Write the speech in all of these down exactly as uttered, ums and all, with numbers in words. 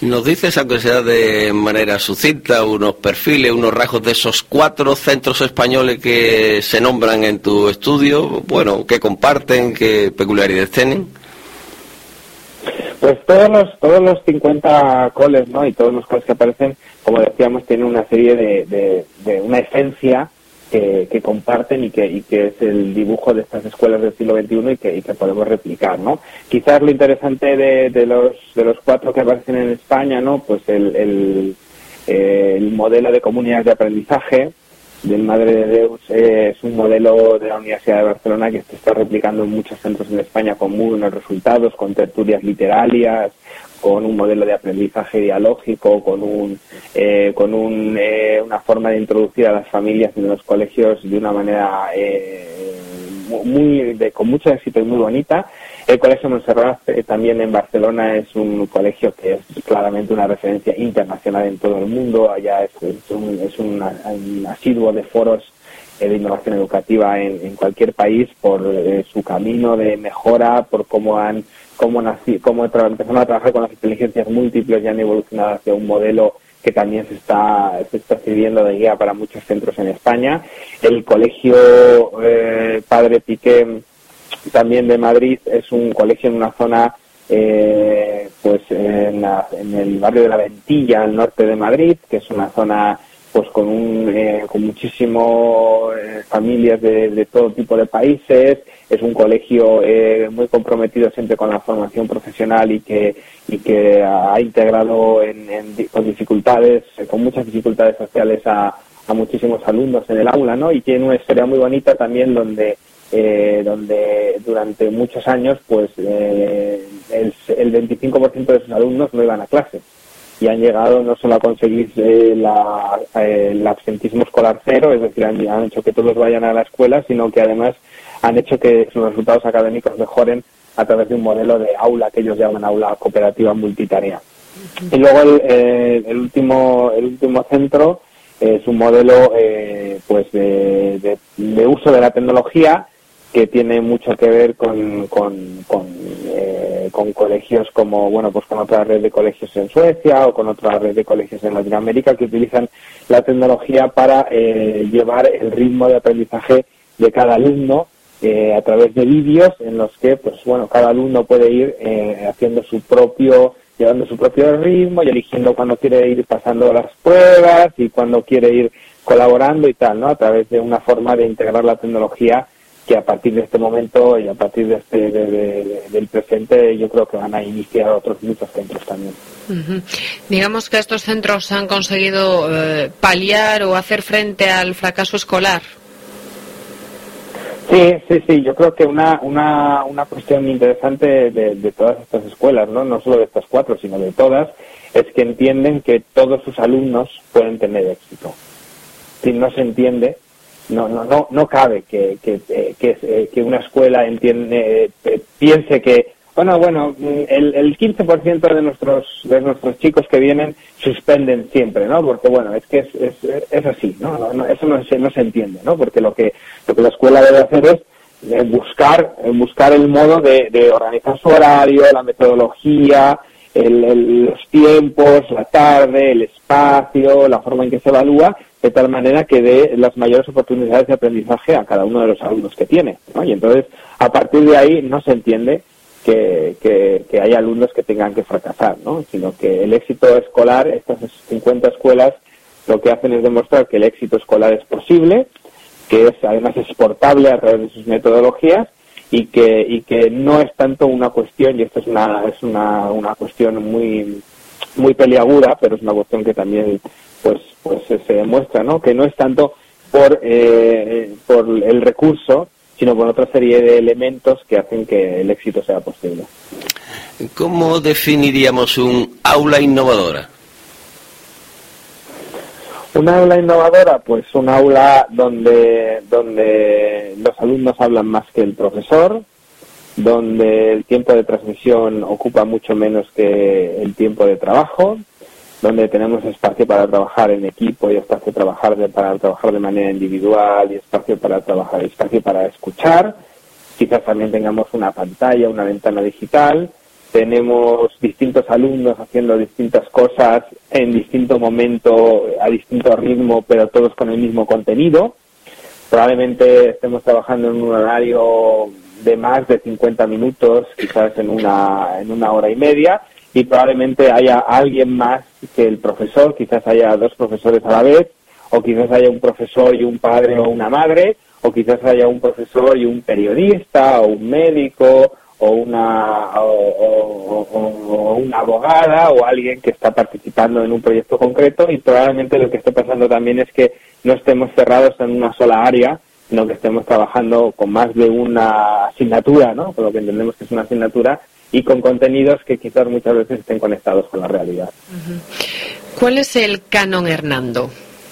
¿Nos dices, aunque sea de manera sucinta, unos perfiles, unos rasgos de esos cuatro centros españoles que se nombran en tu estudio? Bueno, ¿qué comparten, qué peculiaridades tienen? Pues todos los todos los cincuenta coles, ¿no? Y todos los coles que aparecen, como decíamos, tienen una serie de, de, de una esencia que, que comparten y que y que es el dibujo de estas escuelas del siglo veintiuno y que, y que podemos replicar, ¿no? Quizás lo interesante de, de los de los cuatro que aparecen en España, ¿no? Pues el el, eh, el modelo de comunidades de aprendizaje del Madre de Deus eh, es un modelo de la Universidad de Barcelona que se está replicando en muchos centros en España con muy buenos resultados, con tertulias literarias, con un modelo de aprendizaje dialógico, con un eh, con un, eh, una forma de introducir a las familias en los colegios de una manera eh, muy de, con mucho éxito y muy bonita. El Colegio Montserrat eh, también en Barcelona es un colegio que es claramente una referencia internacional en todo el mundo. Allá es, es, un, es un, un asiduo de foros eh, de innovación educativa en, en cualquier país por eh, su camino de mejora, por cómo han cómo nací, cómo tra- empezaron a trabajar con las inteligencias múltiples y han evolucionado hacia un modelo que también se está se está sirviendo de guía para muchos centros en España. El Colegio eh, Padre Piqué, también de Madrid, es un colegio en una zona eh, pues en, la, en el barrio de La Ventilla, al norte de Madrid, que es una zona pues con un eh, con muchísimo eh, familias de, de todo tipo de países. Es un colegio eh, muy comprometido siempre con la formación profesional y que y que ha integrado en, en, con dificultades, con muchas dificultades sociales a, a muchísimos alumnos en el aula, ¿no? Y tiene una historia muy bonita también donde eh, donde durante muchos años pues eh, el, el veinticinco por ciento de sus alumnos no iban a clase y han llegado no solo a conseguir eh, la, eh, el absentismo escolar cero, es decir, han, han hecho que todos vayan a la escuela, sino que además han hecho que sus resultados académicos mejoren a través de un modelo de aula que ellos llaman aula cooperativa multitarea. Y luego el, eh, el último el último centro es un modelo eh, pues de, de, de uso de la tecnología que tiene mucho que ver con con, con, eh, con colegios como, bueno, pues con otra red de colegios en Suecia o con otra red de colegios en Latinoamérica que utilizan la tecnología para eh, llevar el ritmo de aprendizaje de cada alumno eh, a través de vídeos en los que, pues bueno, cada alumno puede ir eh, haciendo su propio, llevando su propio ritmo y eligiendo cuándo quiere ir pasando las pruebas y cuándo quiere ir colaborando y tal, ¿no? A través de una forma de integrar la tecnología que a partir de este momento y a partir de este de, de, de, del presente yo creo que van a iniciar otros muchos centros también. Uh-huh. Digamos que estos centros han conseguido eh, paliar o hacer frente al fracaso escolar. Sí, sí, sí. Yo creo que una una una cuestión interesante de, de todas estas escuelas, no no solo de estas cuatro, sino de todas, es que entienden que todos sus alumnos pueden tener éxito. Si no se entiende, no no no no cabe que que que, que una escuela entiende eh, piense que bueno bueno el el quince por ciento de nuestros de nuestros chicos que vienen suspenden siempre, ¿no? Porque bueno, es que es es, es así, ¿no? No, no eso no se no se entiende, ¿no? Porque lo que lo que la escuela debe hacer es eh, buscar eh, buscar el modo de, de organizar su horario, la metodología, el, el los tiempos, la tarde, el espacio, la forma en que se evalúa, de tal manera que dé las mayores oportunidades de aprendizaje a cada uno de los alumnos que tiene, ¿no? Y entonces, a partir de ahí, no se entiende que, que, que hay alumnos que tengan que fracasar, ¿no? Sino que el éxito escolar, estas cincuenta escuelas, lo que hacen es demostrar que el éxito escolar es posible, que es además exportable a través de sus metodologías y que y que no es tanto una cuestión, y esto es una es una, una cuestión muy muy peliaguda, pero es una cuestión que también pues pues se demuestra, ¿no? Que no es tanto por eh, por el recurso, sino por otra serie de elementos que hacen que el éxito sea posible. ¿Cómo definiríamos un aula innovadora? Una aula innovadora, pues un aula donde donde los alumnos hablan más que el profesor, donde el tiempo de transmisión ocupa mucho menos que el tiempo de trabajo, donde tenemos espacio para trabajar en equipo y espacio para trabajar de, para trabajar de manera individual y espacio para trabajar, espacio para escuchar. Quizás también tengamos una pantalla, una ventana digital, tenemos distintos alumnos haciendo distintas cosas en distinto momento, a distinto ritmo, pero todos con el mismo contenido. Probablemente estemos trabajando en un horario de más de cincuenta minutos, quizás en una, en una hora y media, y probablemente haya alguien más que el profesor, quizás haya dos profesores a la vez, o quizás haya un profesor y un padre o una madre, o quizás haya un profesor y un periodista, o un médico, o una o, o, o, o una abogada, o alguien que está participando en un proyecto concreto, y probablemente lo que esté pasando también es que no estemos cerrados en una sola área, sino que estemos trabajando con más de una asignatura, ¿no? Por lo que entendemos que es una asignatura, y con contenidos que quizás muchas veces estén conectados con la realidad. ¿Cuál es el canon Hernando?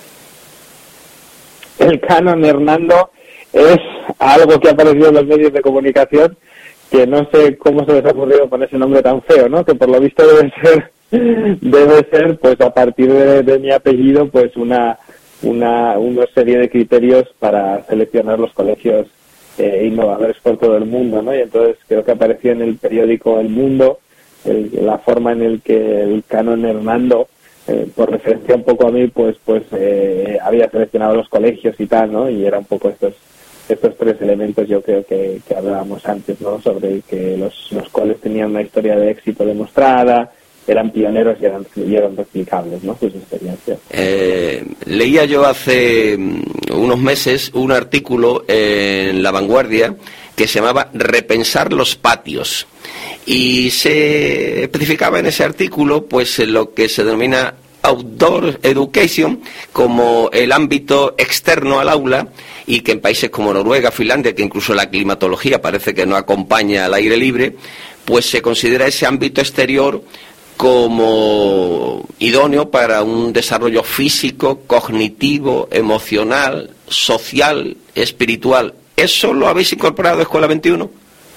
El canon Hernando es algo que ha aparecido en los medios de comunicación, que no sé cómo se les ha ocurrido poner ese nombre tan feo, ¿no? Que por lo visto debe ser, debe ser, pues a partir de, de mi apellido, pues una, una, una serie de criterios para seleccionar los colegios eh, innovadores por todo el mundo, ¿no? Y entonces creo que apareció en el periódico El Mundo el, la forma en el que el canon Hernando, eh, por referencia un poco a mí, pues, pues eh, había seleccionado los colegios y tal, ¿no? Y era un poco estos estos tres elementos, yo creo que, que hablábamos antes, ¿no? Sobre que los, los coles tenían una historia de éxito demostrada, eran pioneros y eran, y eran replicables, ¿no? Sus experiencias. Eh, leía yo hace unos meses un artículo en La Vanguardia que se llamaba Repensar los patios, y se especificaba en ese artículo pues lo que se denomina Outdoor Education como el ámbito externo al aula, y que en países como Noruega, Finlandia, que incluso la climatología parece que no acompaña al aire libre, pues se considera ese ámbito exterior como idóneo para un desarrollo físico, cognitivo, emocional, social, espiritual. ¿Eso lo habéis incorporado a Escuela veintiuno?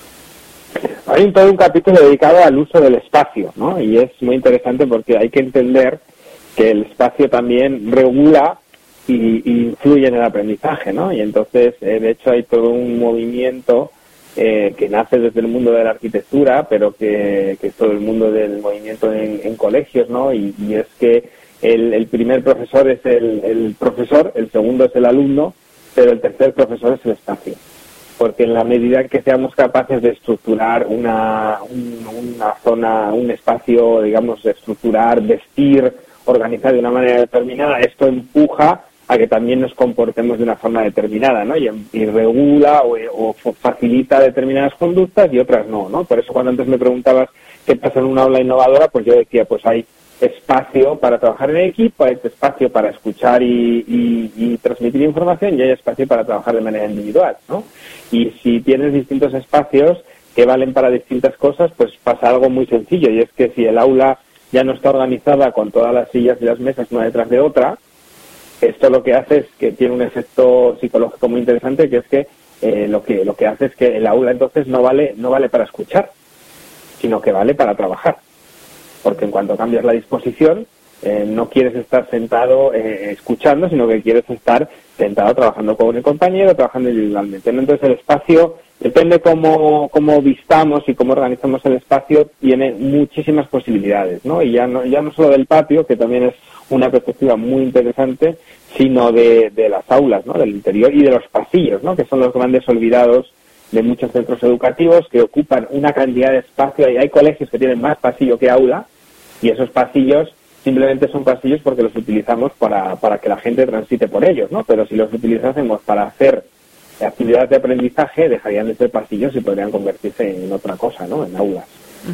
Hay un, todo un capítulo dedicado al uso del espacio, ¿no? Y es muy interesante porque hay que entender que el espacio también regula y, y influye en el aprendizaje, ¿no? Y entonces, eh, de hecho, hay todo un movimiento eh, que nace desde el mundo de la arquitectura, pero que, que es todo el mundo del movimiento en, en colegios, ¿no? Y, y es que el, el primer profesor es el, el profesor, el segundo es el alumno, pero el tercer profesor es el espacio. Porque en la medida en que seamos capaces de estructurar una, un, una zona, un espacio, digamos, de estructurar, vestir, organizar de una manera determinada, esto empuja a que también nos comportemos de una forma determinada, ¿no? Y, y regula o, o facilita determinadas conductas y otras no, ¿no? Por eso cuando antes me preguntabas qué pasa en una aula innovadora, pues yo decía, pues hay espacio para trabajar en equipo, hay espacio para escuchar y, y, y transmitir información, y hay espacio para trabajar de manera individual, ¿no? Y si tienes distintos espacios que valen para distintas cosas, pues pasa algo muy sencillo, y es que si el aula ya no está organizada con todas las sillas y las mesas una detrás de otra, esto lo que hace es que tiene un efecto psicológico muy interesante, que es que eh, lo que lo que hace es que el aula entonces no vale no vale para escuchar, sino que vale para trabajar. Porque en cuanto cambias la disposición, eh, no quieres estar sentado eh, escuchando, sino que quieres estar sentado trabajando con el compañero, trabajando individualmente. Entonces el espacio, depende cómo, cómo vistamos y cómo organizamos el espacio, tiene muchísimas posibilidades, ¿no? Y ya no, ya no solo del patio, que también es una perspectiva muy interesante, sino de, de las aulas, ¿no? Del interior y de los pasillos, ¿no? Que son los grandes olvidados de muchos centros educativos, que ocupan una cantidad de espacio, y hay colegios que tienen más pasillo que aula, y esos pasillos simplemente son pasillos porque los utilizamos para, para que la gente transite por ellos, ¿no? Pero si los utilizásemos para hacer actividades de aprendizaje, dejarían de ser pasillos y podrían convertirse en otra cosa, ¿no? En aulas.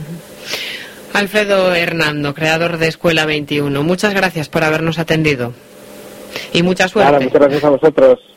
Uh-huh. Alfredo Hernando, creador de Escuela veintiuno, muchas gracias por habernos atendido. Y mucha suerte. Nada, muchas gracias a vosotros.